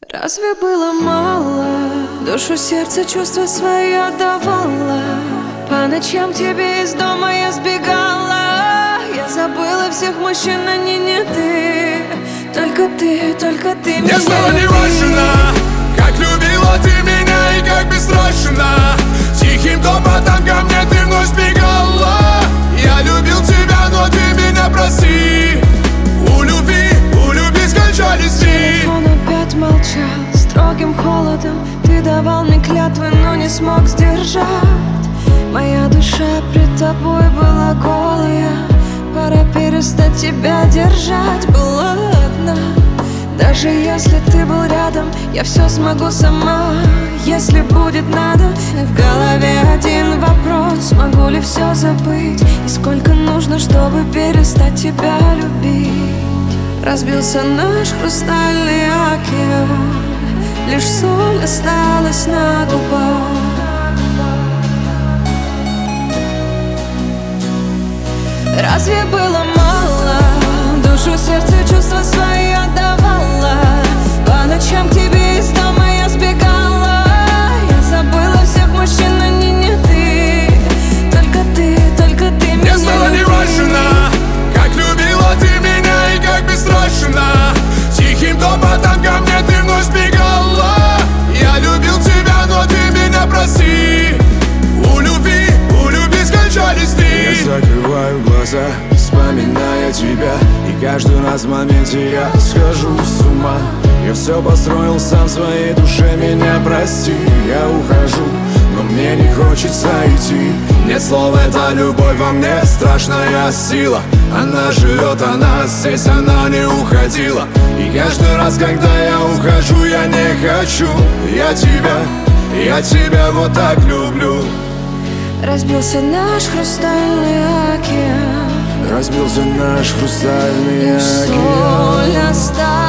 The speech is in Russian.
Разве было мало? Душу, сердце, чувства свои отдавала. По ночам к тебе из дома я сбегала. Я забыла всех мужчин, они не ты. Только ты меня. Мне стало не важно, как любила ты меня и как бессрочно. Тихим топотом ко мне ты вновь сбегала. Я любил тебя, но ты меня прости. У любви скончались дни. Он опять молчал, строгим холодом. Ты давал мне клятвы, но не смог сдержать. Моя душа пред тобой была голая. Пора перестать тебя держать. Была одна. Даже если ты был рядом, я все смогу сама. Если будет надо. В голове один вопрос: смогу ли все забыть? И сколько нужно, чтобы перестать тебя любить? Разбился наш хрустальный океан. Лишь соль осталась на губах. Разве было мало? Душу, сердце, чувства свои отдавала. По ночам к тебе из дома я сбегала. Я забыла всех мужчин, они не ты. Только ты меня. Мне стало не важно, как любила ты меня и как бессрочно. Тихим топотом ко мне ты вновь сбегала. Я любил тебя, но ты меня прости. У любви скончались дни. Я закрываю глаза, вспоминая тебя. И каждый раз в моменте я схожу с ума. Я все построил сам в своей душе, меня прости. Я ухожу, но мне не хочется идти. Нет слов, это любовь во мне, страшная сила. Она живет, она здесь, она не уходила. И каждый раз, когда я ухожу, я не хочу. Я тебя вот так люблю. Разбился наш хрустальный океан. Разбился наш хрустальный Лишь соль океан. осталась.